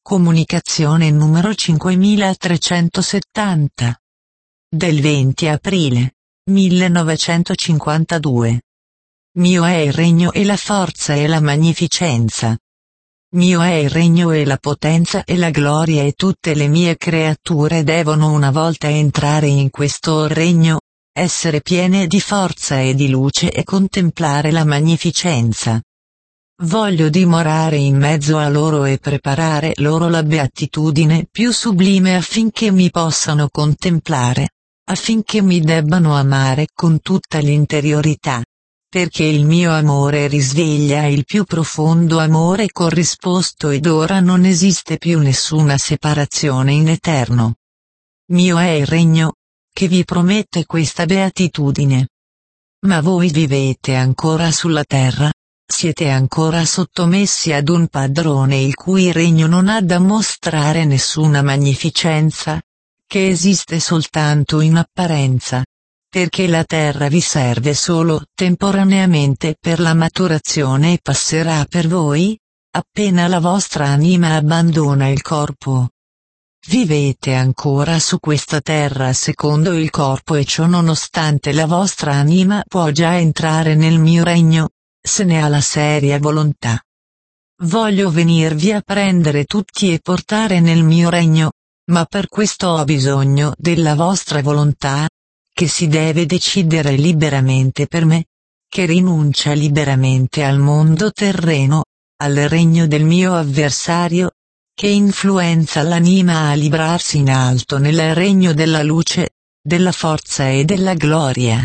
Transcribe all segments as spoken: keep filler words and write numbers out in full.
Comunicazione numero cinquemilatrecentosettanta. Del venti aprile millenovecentocinquantadue. Mio è il regno e la forza e la magnificenza. Mio è il regno e la potenza e la gloria e tutte le mie creature devono una volta entrare in questo regno, essere piene di forza e di luce e contemplare la magnificenza. Voglio dimorare in mezzo a loro e preparare loro la beatitudine più sublime affinché mi possano contemplare, affinché mi debbano amare con tutta l'interiorità. Perché il mio amore risveglia il più profondo amore corrisposto ed ora non esiste più nessuna separazione in eterno. Mio è il regno, che vi promette questa beatitudine. Ma voi vivete ancora sulla terra? Siete ancora sottomessi ad un padrone il cui regno non ha da mostrare nessuna magnificenza, che esiste soltanto in apparenza, perché la terra vi serve solo temporaneamente per la maturazione e passerà per voi, appena la vostra anima abbandona il corpo. Vivete ancora su questa terra secondo il corpo e ciò nonostante la vostra anima può già entrare nel mio regno, se ne ha la seria volontà. Voglio venirvi a prendere tutti e portare nel mio regno, ma per questo ho bisogno della vostra volontà, che si deve decidere liberamente per me, che rinuncia liberamente al mondo terreno, al regno del mio avversario, che influenza l'anima a librarsi in alto nel regno della luce, della forza e della gloria.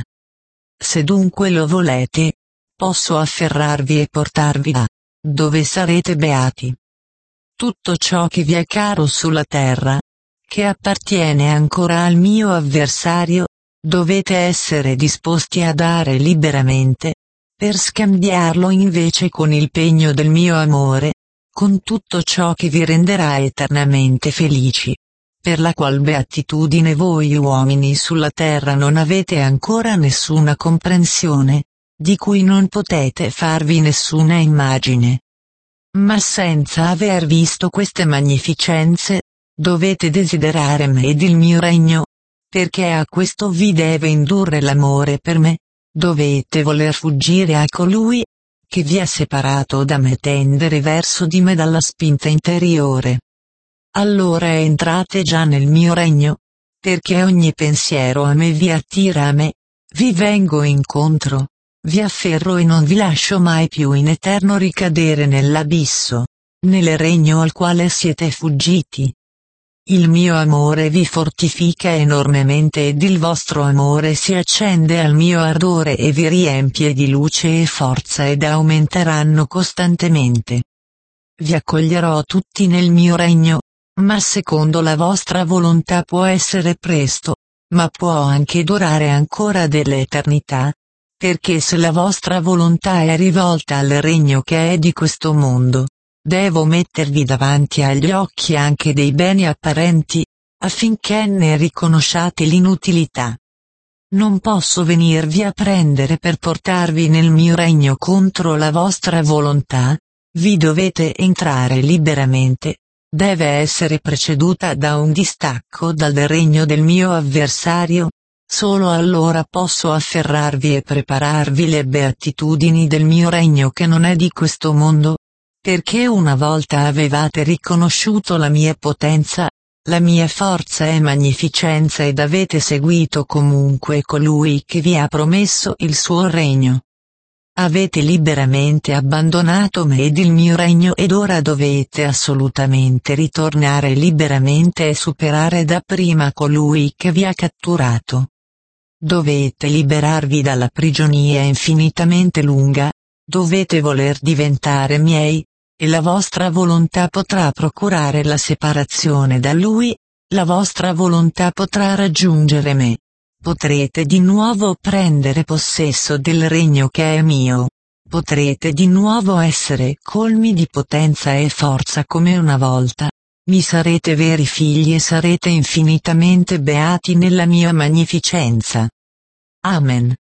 Se dunque lo volete, posso afferrarvi e portarvi là, dove sarete beati. Tutto ciò che vi è caro sulla terra, che appartiene ancora al mio avversario, dovete essere disposti a dare liberamente, per scambiarlo invece con il pegno del mio amore, con tutto ciò che vi renderà eternamente felici, per la qual beatitudine voi uomini sulla terra non avete ancora nessuna comprensione, di cui non potete farvi nessuna immagine. Ma senza aver visto queste magnificenze, dovete desiderare me ed il mio regno, perché a questo vi deve indurre l'amore per me, dovete voler fuggire a colui, che vi ha separato da me, tendere verso di me dalla spinta interiore. Allora entrate già nel mio regno, perché ogni pensiero a me vi attira a me, vi vengo incontro, vi afferro e non vi lascio mai più in eterno ricadere nell'abisso, nel regno al quale siete fuggiti. Il mio amore vi fortifica enormemente ed il vostro amore si accende al mio ardore e vi riempie di luce e forza ed aumenteranno costantemente. Vi accoglierò tutti nel mio regno, ma secondo la vostra volontà può essere presto, ma può anche durare ancora dell'eternità, perché se la vostra volontà è rivolta al regno che è di questo mondo, devo mettervi davanti agli occhi anche dei beni apparenti, affinché ne riconosciate l'inutilità. Non posso venirvi a prendere per portarvi nel mio regno contro la vostra volontà, vi dovete entrare liberamente, deve essere preceduta da un distacco dal regno del mio avversario, solo allora posso afferrarvi e prepararvi le beatitudini del mio regno che non è di questo mondo, perché una volta avevate riconosciuto la mia potenza, la mia forza e magnificenza ed avete seguito comunque colui che vi ha promesso il suo regno. Avete liberamente abbandonato me ed il mio regno ed ora dovete assolutamente ritornare liberamente e superare dapprima colui che vi ha catturato. Dovete liberarvi dalla prigionia infinitamente lunga, dovete voler diventare miei, e la vostra volontà potrà procurare la separazione da lui, la vostra volontà potrà raggiungere me. Potrete di nuovo prendere possesso del regno che è mio. Potrete di nuovo essere colmi di potenza e forza come una volta. Mi sarete veri figli e sarete infinitamente beati nella mia magnificenza. Amen.